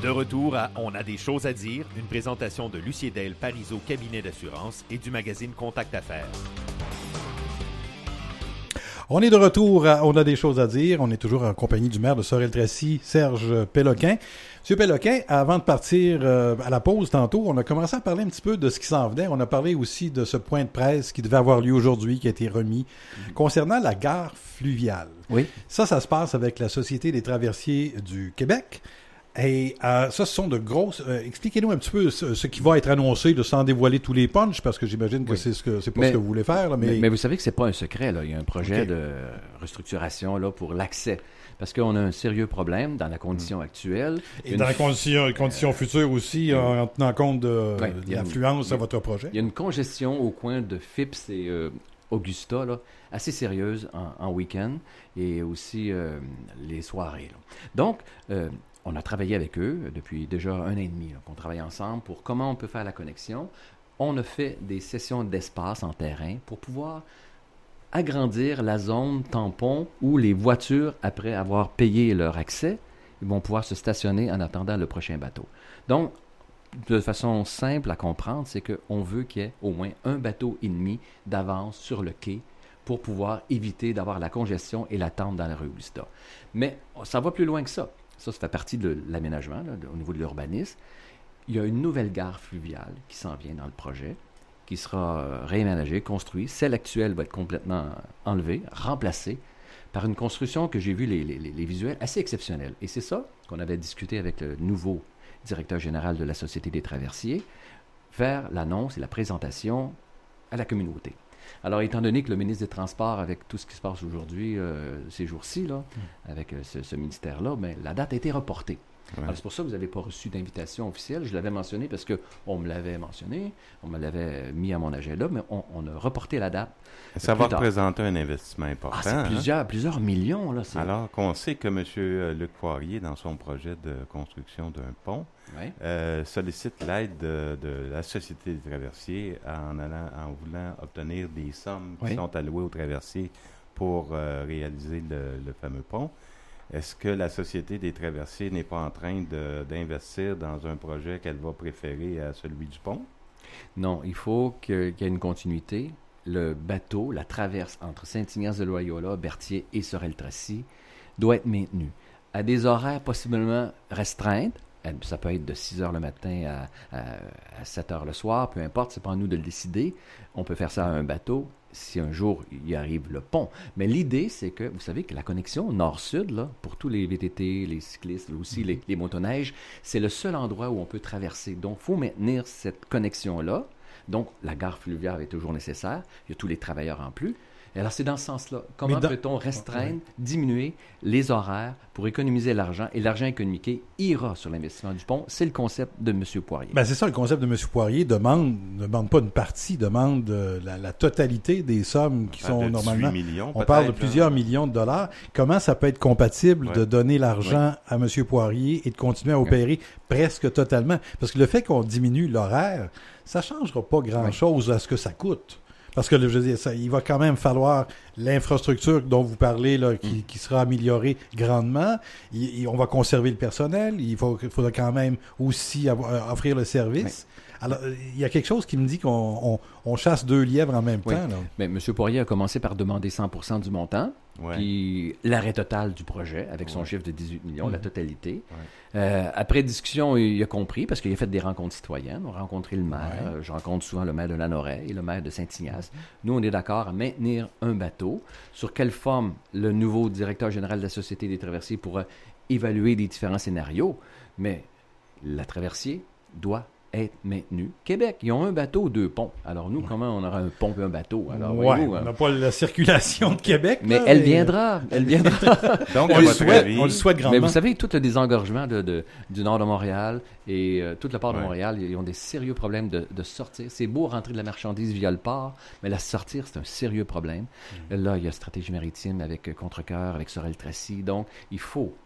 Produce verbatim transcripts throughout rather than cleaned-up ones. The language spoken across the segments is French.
De retour à On a des choses à dire, une présentation de Lucier-Dale Parizeau Cabinet d'assurance et du magazine Contact Affaires. On est de retour à On a des choses à dire. On est toujours en compagnie du maire de Sorel-Tracy, Serge Péloquin. Monsieur Péloquin, avant de partir euh, à la pause tantôt, on a commencé à parler un petit peu de ce qui s'en venait. On a parlé aussi de ce point de presse qui devait avoir lieu aujourd'hui, qui a été remis, mmh. concernant la gare fluviale. Oui. Ça, ça se passe avec la Société des traversiers du Québec. Et euh, ça, ce sont de grosses... Euh, expliquez-nous un petit peu ce, ce qui va être annoncé, de sans dévoiler tous les punchs, parce que j'imagine que oui. c'est ce que c'est pas mais, ce que vous voulez faire. Là, mais... Mais, mais vous savez que c'est pas un secret, là. Il y a un projet okay. de restructuration là pour l'accès. Parce qu'on a un sérieux problème dans la condition mmh. actuelle. Et une... dans la condition, condition euh, future aussi, euh, en tenant compte de, ouais, de l'influence de votre projet. Il y a une congestion au coin de Phipps et euh, Augusta, là, assez sérieuse en, en week-end et aussi euh, les soirées. Là. Donc... Euh, on a travaillé avec eux depuis déjà un an et demi, là, qu'on travaille ensemble pour comment on peut faire la connexion. On a fait des sessions d'espace en terrain pour pouvoir agrandir la zone tampon où les voitures, après avoir payé leur accès, ils vont pouvoir se stationner en attendant le prochain bateau. Donc, de façon simple à comprendre, c'est qu'on veut qu'il y ait au moins un bateau et demi d'avance sur le quai pour pouvoir éviter d'avoir la congestion et l'attente dans la rue Augusta. Mais ça va plus loin que ça. Ça, ça fait partie de l'aménagement, là, de, au niveau de l'urbanisme. Il y a une nouvelle gare fluviale qui s'en vient dans le projet, qui sera euh, réaménagée, construite. Celle actuelle va être complètement euh, enlevée, remplacée par une construction que j'ai vu les, les, les visuels assez exceptionnels. Et c'est ça qu'on avait discuté avec le nouveau directeur général de la Société des traversiers, faire l'annonce et la présentation à la communauté. Alors, étant donné que le ministre des Transports, avec tout ce qui se passe aujourd'hui, euh, ces jours-ci, là, mmh. avec euh, ce, ce ministère-là, ben, la date a été reportée. Ouais. Alors, c'est pour ça que vous n'avez pas reçu d'invitation officielle. Je l'avais mentionné parce qu'on me l'avait mentionné, on me l'avait mis à mon agenda, mais on, on a reporté la date. Ça va représenter un investissement important. Ah, c'est hein? plusieurs, plusieurs millions. Là, c'est... Alors qu'on sait que M. Luc Poirier, dans son projet de construction d'un pont, oui. euh, sollicite l'aide de, de la Société des traversiers en, allant, en voulant obtenir des sommes qui oui. sont allouées aux traversiers pour euh, réaliser le, le fameux pont. Est-ce que la Société des traversiers n'est pas en train de, d'investir dans un projet qu'elle va préférer à celui du pont? Non, il faut que, qu'il y ait une continuité. Le bateau, la traverse entre Saint-Ignace-de-Loyola, Berthier et Sorel-Tracy doit être maintenu à des horaires possiblement restreintes. Ça peut être de six heures le matin à, à, à sept heures le soir, peu importe, c'est pas à nous de le décider. On peut faire ça à un bateau si un jour il y arrive le pont. Mais l'idée, c'est que, vous savez que la connexion nord-sud, là, pour tous les V T T, les cyclistes, aussi les, les motoneiges, c'est le seul endroit où on peut traverser. Donc, il faut maintenir cette connexion-là. Donc, la gare fluviale est toujours nécessaire. Il y a tous les travailleurs en plus. Et alors, c'est dans ce sens-là. Comment dans... peut-on restreindre, oui. diminuer les horaires pour économiser l'argent? Et l'argent économiqué ira sur l'investissement du pont. C'est le concept de M. Poirier. Ben, c'est ça, le concept de M. Poirier. Demande, ne demande pas une partie, demande euh, la, la totalité des sommes qui sont normalement... millions, on parle de plusieurs là. millions de dollars. Comment ça peut être compatible ouais. de donner l'argent ouais. à M. Poirier et de continuer à opérer ouais. presque totalement? Parce que le fait qu'on diminue l'horaire, ça ne changera pas grand-chose ouais. à ce que ça coûte. Parce que, je veux dire, ça, il va quand même falloir l'infrastructure dont vous parlez, là, qui, mm. qui sera améliorée grandement. Il, il, on va conserver le personnel. Il, faut, il faudra quand même aussi avoir, offrir le service. Oui. Alors, il y a quelque chose qui me dit qu'on on, on chasse deux lièvres en même oui. temps. Là. Mais M. Poirier a commencé par demander cent pour cent du montant, ouais. puis l'arrêt total du projet, avec ouais. son chiffre de dix-huit millions, mmh. la totalité. Ouais. Euh, après discussion, il a compris, parce qu'il a fait des rencontres citoyennes. On a rencontré le maire. Ouais. Euh, je rencontre souvent le maire de Lanoraie et le maire de Saint-Ignace. Mmh. Nous, on est d'accord à maintenir un bateau. Sur quelle forme le nouveau directeur général de la Société des traversiers pourra évaluer les différents scénarios, mais la traversier doit être maintenu. Québec, ils ont un bateau, deux ponts. Alors nous, ouais. comment on aura un pont et un bateau? Alors, ouais, on n'a hein? pas la circulation de Québec. Mais là, elle mais... viendra. Elle viendra. Donc, on, le souhaite, on le souhaite grandement. Mais vous savez, tout le désengorgement de, de, du nord de Montréal et euh, toute la part ouais. de Montréal, ils ont des sérieux problèmes de, de sortir. C'est beau rentrer de la marchandise via le port, mais la sortir, c'est un sérieux problème. Mmh. Là, il y a Stratégie maritime avec Contrecoeur, avec Sorel-Tracy. Donc, il faut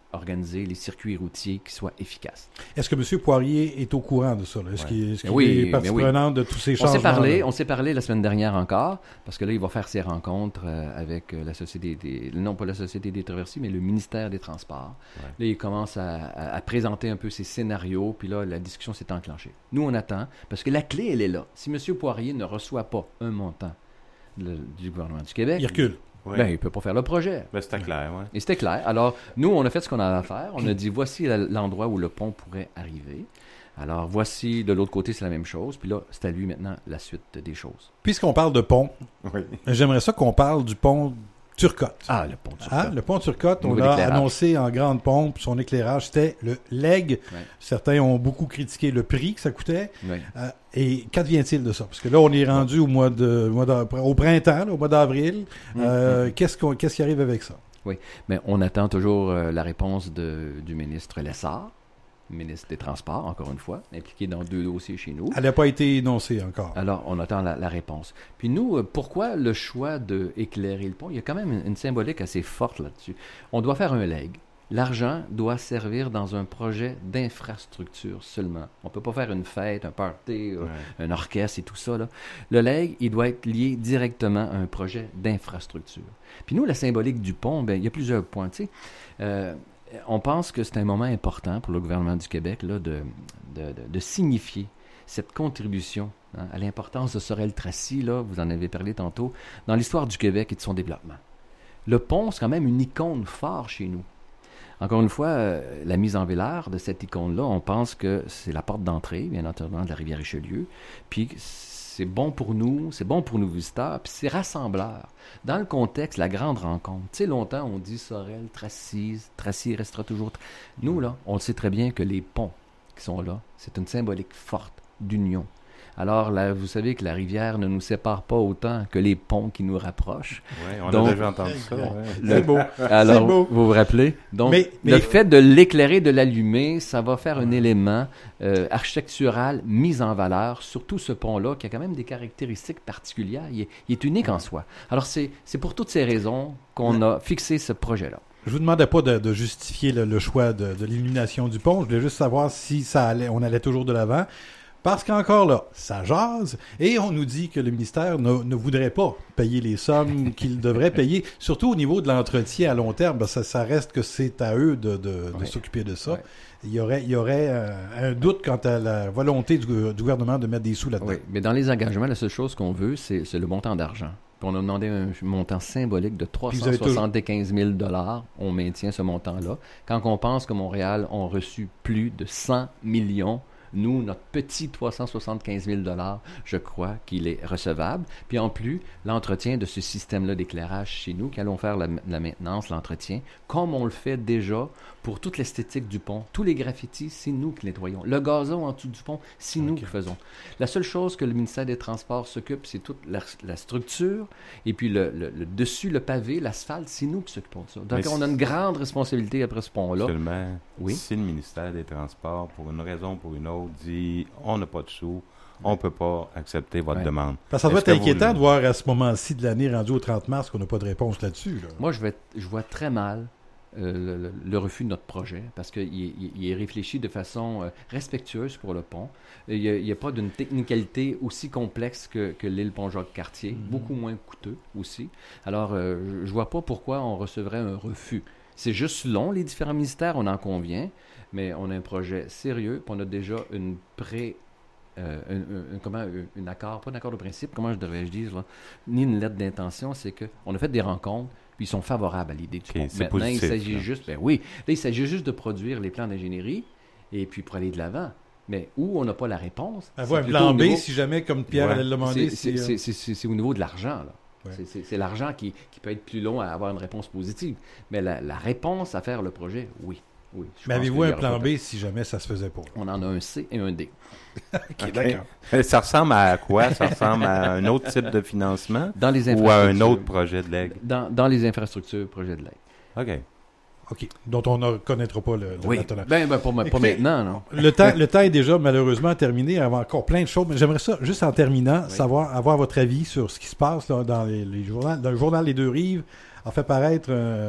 organiser les circuits routiers qui soient efficaces. Est-ce que M. Poirier est au courant de ça? Là? Est-ce ouais. qu'il, est-ce qu'il oui, est partie oui. prenante de tous ces changements? On s'est parlé, on s'est parlé la semaine dernière encore, parce que là, il va faire ses rencontres euh, avec la Société des... Non, pas la Société des traversiers, mais le ministère des Transports. Ouais. Là, il commence à, à, à présenter un peu ses scénarios, puis là, la discussion s'est enclenchée. Nous, on attend, parce que la clé, elle est là. Si M. Poirier ne reçoit pas un montant le, du gouvernement du Québec... Il recule. Oui. Ben, il ne peut pas faire le projet. Ben, c'était clair, oui. Et c'était clair. Alors, nous, on a fait ce qu'on avait à faire. On a dit, voici l'endroit où le pont pourrait arriver. Alors, voici, de l'autre côté, c'est la même chose. Puis là, c'est à lui maintenant la suite des choses. Puisqu'on parle de pont, oui. j'aimerais ça qu'on parle du pont Turcotte. Ah, le pont Turcotte. Ah, le pont Turcotte, on l'a annoncé en grande pompe. Son éclairage, c'était le leg. Oui. Certains ont beaucoup critiqué le prix que ça coûtait. Oui. Euh, et qu'advient-il de ça? Parce que là, on est rendu au mois de, mois au printemps, là, au mois d'avril. Mmh, euh, mmh. Qu'est-ce, qu'on, qu'est-ce qui arrive avec ça? Oui, mais on attend toujours euh, la réponse de, du ministre Lessard, ministre des Transports, encore une fois, impliqué dans deux dossiers chez nous. Elle n'a pas été énoncée encore. Alors, on attend la, la réponse. Puis nous, euh, pourquoi le choix d'éclairer le pont? Il y a quand même une, une symbolique assez forte là-dessus. On doit faire un leg. L'argent doit servir dans un projet d'infrastructure seulement. On ne peut pas faire une fête, un party, ouais. un orchestre et tout ça. Là. Le leg, il doit être lié directement à un projet d'infrastructure. Puis nous, la symbolique du pont, bien, il y a plusieurs points. Tu sais. Euh, on pense que c'est un moment important pour le gouvernement du Québec là, de, de, de, de signifier cette contribution hein, à l'importance de Sorel-Tracy, là, vous en avez parlé tantôt, dans l'histoire du Québec et de son développement. Le pont, c'est quand même une icône forte chez nous. Encore une fois, euh, la mise en valeur de cette icône-là, on pense que c'est la porte d'entrée, bien entendu, de la rivière Richelieu, puis c'est bon pour nous, c'est bon pour nos visiteurs, puis c'est rassembleur. Dans le contexte, la grande rencontre. Tu sais, longtemps, on dit Sorel, Tracy, Tracy restera toujours... Nous, là, on sait très bien que les ponts qui sont là, c'est une symbolique forte d'union. Alors, là, vous savez que la rivière ne nous sépare pas autant que les ponts qui nous rapprochent. Oui, on Donc, a déjà entendu ça. Ouais. Le, c'est beau. Alors, c'est beau. Vous vous rappelez? Donc, mais, mais, le fait de l'éclairer, de l'allumer, ça va faire un élément euh, architectural mis en valeur, surtout ce pont-là, qui a quand même des caractéristiques particulières. Il est, il est unique en soi. Alors, c'est, c'est pour toutes ces raisons qu'on a fixé ce projet-là. Je vous demandais pas de, de justifier le, le choix de, de l'illumination du pont. Je voulais juste savoir si ça allait, on allait toujours de l'avant. Parce qu'encore là, ça jase, et on nous dit que le ministère ne, ne voudrait pas payer les sommes qu'il devrait payer, surtout au niveau de l'entretien à long terme. Ben ça, ça reste que c'est à eux de, de, oui. de s'occuper de ça. Oui. Il y aurait, il y aurait euh, un doute quant à la volonté du, du gouvernement de mettre des sous là-dedans. Oui, mais dans les engagements, la seule chose qu'on veut, c'est, c'est le montant d'argent. Puis on a demandé un montant symbolique de trois cent soixante-quinze mille dollars. On maintient ce montant-là. Quand on pense que Montréal a reçu plus de cent millions, nous, notre petit trois cent soixante-quinze mille dollars, je crois qu'il est recevable. Puis en plus, l'entretien de ce système-là d'éclairage chez nous, qui allons faire la, la maintenance, l'entretien, comme on le fait déjà pour toute l'esthétique du pont. Tous les graffitis, c'est nous qui nettoyons. Le gazon en dessous du pont, c'est okay. nous qui faisons. La seule chose que le ministère des Transports s'occupe, c'est toute la, la structure, et puis le, le, le dessus, le pavé, l'asphalte, c'est nous qui s'occupons de ça. Donc, Mais on a une grande responsabilité après ce pont-là. Seulement, oui? Si le ministère des Transports, pour une raison ou pour une autre, dit on n'a pas de sous, on ne peut pas accepter votre ouais. demande. Parce que ça doit être inquiétant vous... de voir à ce moment-ci de l'année, rendu au trente mars, qu'on n'a pas de réponse là-dessus. Là. Moi, je, vais, je vois très mal euh, le, le refus de notre projet, parce qu'il il, il est réfléchi de façon euh, respectueuse pour le pont. Il n'y a, a pas d'une technicalité aussi complexe que, que l'île Pont-Jacques-Cartier, mm-hmm. beaucoup moins coûteux aussi. Alors, euh, je ne vois pas pourquoi on recevrait un refus. C'est juste long, les différents ministères, on en convient, mais on a un projet sérieux, puis on a déjà une pré... Euh, un, un, un, comment, un, un accord, pas un accord de principe, comment je devrais-je dire, là, ni une lettre d'intention, c'est qu'on a fait des rencontres, puis ils sont favorables à l'idée du okay, pont. Maintenant, positif, il s'agit là. juste, ben oui, là, il s'agit juste de produire les plans d'ingénierie, et puis pour aller de l'avant. Mais où on n'a pas la réponse... Avoir un plan B, niveau... si jamais, comme Pierre ouais. allait le demander. C'est, c'est, c'est, c'est, c'est au niveau de l'argent, là. Ouais. C'est, c'est, c'est l'argent qui, qui peut être plus long à avoir une réponse positive. Mais la, la réponse à faire le projet, oui. oui Mais avez-vous un plan B si jamais ça se faisait pas? On en a un C et un D. okay, okay. D'accord. Ça ressemble à quoi? Ça ressemble à un autre type de financement? Dans les ou à un autre projet de L E G? Dans, dans les infrastructures, projet de L E G. OK. OK. Dont on ne connaîtra pas le, le oui. maintenant. Ben, ben pas, pas maintenant, non. Le temps, le temps est déjà malheureusement terminé. Il y a encore plein de choses. Mais j'aimerais ça, juste en terminant, oui. savoir, avoir votre avis sur ce qui se passe là, dans, les, les journaux, dans le journal Les Deux-Rives. A fait paraître, euh,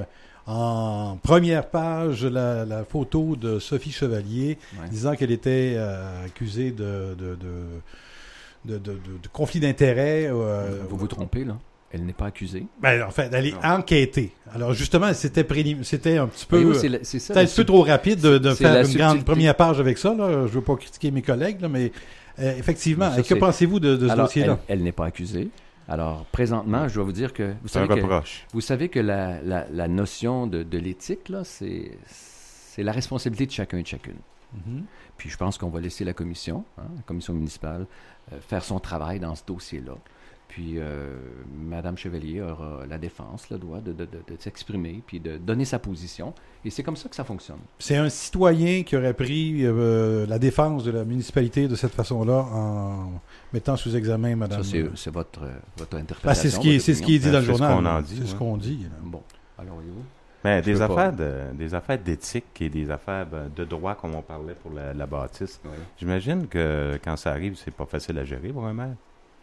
en première page la, la photo de Sophie Chevalier, ouais. disant qu'elle était euh, accusée de, de, de, de, de, de, de conflit d'intérêts. Euh, vous vous trompez, là. Elle n'est pas accusée. Ben, en fait, elle est non. enquêtée. Alors, justement, c'était, prélim... c'était un petit peu... Oui, c'est la, c'est ça, c'était un peu trop rapide de, de faire une subtilité. grande première page avec ça. Là. Je ne veux pas critiquer mes collègues, là, mais euh, effectivement, ça, que c'est... pensez-vous de, de ce Alors, dossier-là? Elle, elle n'est pas accusée. Alors, présentement, je dois vous dire que... Vous c'est savez un que, reproche. vous savez que la, la, la notion de, de l'éthique, là, c'est, c'est la responsabilité de chacun et de chacune. Mm-hmm. Puis je pense qu'on va laisser la commission, hein, la commission municipale, euh, faire son travail dans ce dossier-là. Puis, euh, Mme Chevalier aura la défense, le droit de, de, de, de s'exprimer, puis de donner sa position. Et c'est comme ça que ça fonctionne. C'est un citoyen qui aurait pris euh, la défense de la municipalité de cette façon-là en mettant sous examen Mme... Ça, c'est, c'est votre, votre interprétation. Ah, c'est ce qui est, c'est ce qui est dit ben, dans le journal. C'est ce qu'on en dit. C'est ouais. ce qu'on dit. Là. Bon, alors voyez-vous. Ben, des, affaires de, des affaires d'éthique et des affaires de droit, comme on parlait pour la, la bâtisse. Oui. J'imagine que quand ça arrive, c'est pas facile à gérer pour un maire.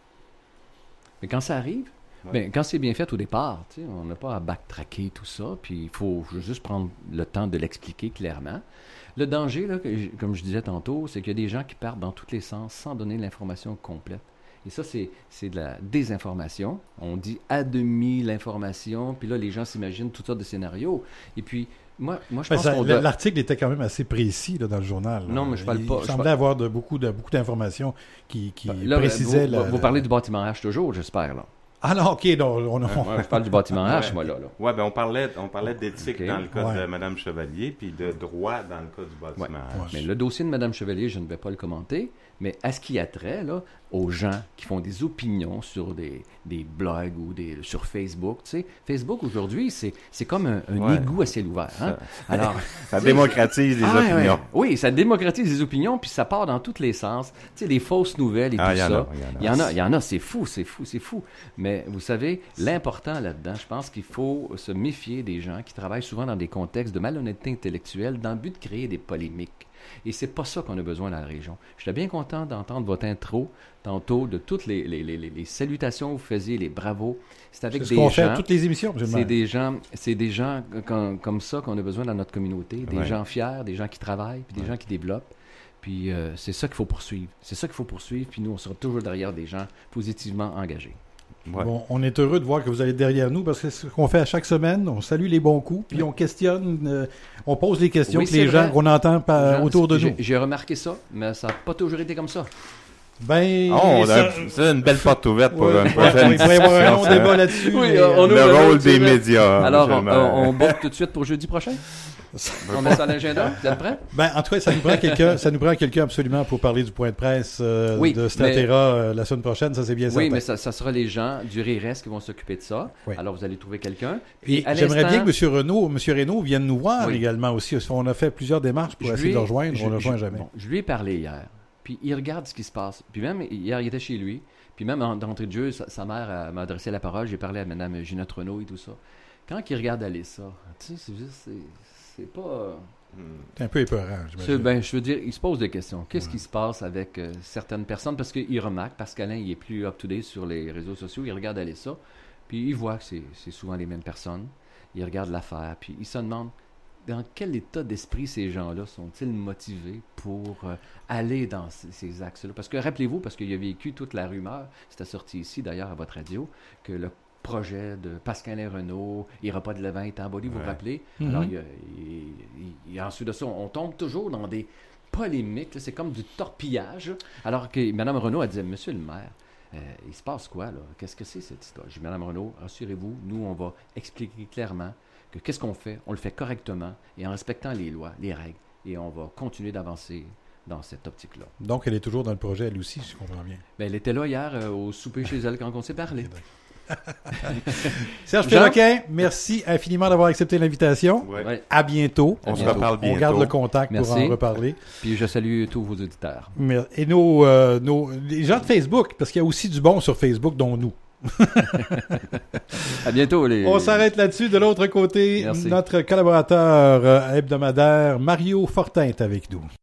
Mais quand ça arrive, ouais. ben, quand c'est bien fait au départ, on n'a pas à backtracker tout ça, puis il faut juste prendre le temps de l'expliquer clairement. Le danger, là, que, comme je disais tantôt, c'est qu'il y a des gens qui partent dans tous les sens sans donner l'information complète. Et ça, c'est, c'est de la désinformation. On dit à demi l'information, puis là, les gens s'imaginent toutes sortes de scénarios. Et puis, moi, moi je pense ça, qu'on doit... L'article était quand même assez précis là, dans le journal. Là. Non, mais je parle pas... Il semblait parle... avoir de, beaucoup, de, beaucoup d'informations qui, qui là, précisaient... Vous, la, vous la... parlez du bâtiment H toujours, j'espère, là. Ah non, OK, non. On, on... Ouais, je parle du bâtiment H, ouais. moi, là. là. Oui, bien, on parlait, on parlait d'éthique okay. dans le cas ouais. de Mme Chevalier, puis de droit dans le cas du bâtiment ouais. H. Ouais. Mais le dossier de Mme Chevalier, je ne vais pas le commenter, mais à ce qui a trait, là, aux gens qui font des opinions sur des, des blogs ou des, sur Facebook, tu sais, Facebook, aujourd'hui, c'est, c'est comme un, un ouais. égout à ciel ouvert. Hein? Ça, Alors, ça démocratise les ah, opinions. Ouais. Oui, ça démocratise les opinions, puis ça part dans tous les sens. Tu sais, les fausses nouvelles et ah, tout y ça. A, il y en a, il y en a, c'est fou, c'est fou, c'est fou. Mais vous savez, l'important là-dedans, je pense qu'il faut se méfier des gens qui travaillent souvent dans des contextes de malhonnêteté intellectuelle dans le but de créer des polémiques. Et c'est pas ça qu'on a besoin dans la région. J'étais bien content d'entendre votre intro tantôt, de toutes les, les, les, les salutations que vous faisiez, les bravos. C'est avec c'est ce des qu'on gens... fait à toutes les émissions. C'est des gens, c'est des gens comme, comme ça qu'on a besoin dans notre communauté. Des ouais. gens fiers, des gens qui travaillent, puis des ouais. gens qui développent. Puis euh, c'est ça qu'il faut poursuivre. C'est ça qu'il faut poursuivre. Puis nous, on sera toujours derrière des gens positivement engagés. Ouais. Bon, on est heureux de voir que vous allez derrière nous parce que c'est ce qu'on fait à chaque semaine. On salue les bons coups, puis on questionne, euh, on pose les questions oui, que les vrai. gens qu'on entend par, autour de j'ai, nous. J'ai remarqué ça, mais ça n'a pas toujours été comme ça. Ben, oh, ça... c'est une belle porte ouverte pour ouais, une prochaine ouais, il pourrait y avoir un long débat là-dessus. Oui, mais, on, on le rôle des médias. Alors, on, on, on book tout de suite pour jeudi prochain? On met ça à l'agenda? Vous êtes prêts? Ben, en tout cas, ça nous prend quelqu'un, ça nous prend quelqu'un absolument pour parler du point de presse euh, oui, de Statera mais... euh, la semaine prochaine, ça c'est bien certain. Oui, mais ça, ça sera les gens du R I R E S qui vont s'occuper de ça. Oui. Alors, vous allez trouver quelqu'un. Et j'aimerais bien que M. Renaud, M. Reynaud vienne nous voir oui. également aussi. On a fait plusieurs démarches pour je essayer lui, de le rejoindre, je, on ne le rejoint jamais. Bon, je lui ai parlé hier, puis il regarde ce qui se passe. Puis même, hier, il était chez lui, puis même en d'entrée de jeu, sa, sa mère m'a adressé la parole, j'ai parlé à Mme Ginette Renaud et tout ça. Quand il regarde aller ça, tu sais, c'est juste, c'est, c'est pas... C'est un peu épeurant, j'imagine. Ben, je veux dire, il se pose des questions. Qu'est-ce ouais. qui se passe avec euh, certaines personnes? Parce qu'il remarque, parce qu'Alain, il est plus up-to-date sur les réseaux sociaux, il regarde aller ça, puis il voit que c'est, c'est souvent les mêmes personnes. Il regarde l'affaire, puis il se demande dans quel état d'esprit ces gens-là sont-ils motivés pour euh, aller dans ces, ces axes-là? Parce que, rappelez-vous, parce qu'il a vécu toute la rumeur, c'était sorti ici d'ailleurs à votre radio, que le projet de Pascalin Renaud, il n'ira pas de l'avant, il est en bas, vous vous rappelez? Mm-hmm. Alors, il y a, il, il, ensuite de ça, on tombe toujours dans des polémiques, là, c'est comme du torpillage. Alors que Mme Renaud a dit, Monsieur le maire, euh, il se passe quoi, là? Qu'est-ce que c'est cette histoire? J'ai dit, Mme Renaud, rassurez-vous, nous, on va expliquer clairement que qu'est-ce qu'on fait? On le fait correctement et en respectant les lois, les règles, et on va continuer d'avancer dans cette optique-là. Donc, elle est toujours dans le projet, elle aussi, si je comprends bien. Bien, elle était là hier euh, au souper chez elle quand on s'est parlé. Serge Péloquin, merci infiniment d'avoir accepté l'invitation. Ouais. À bientôt. On à se bientôt. reparle bientôt. On garde le contact merci. Pour en reparler. Puis je salue tous vos auditeurs. Et nos, euh, nos les gens de Facebook, parce qu'il y a aussi du bon sur Facebook, dont nous. À bientôt. Les... On s'arrête là-dessus. De l'autre côté, merci. Notre collaborateur hebdomadaire Mario Fortin est avec nous.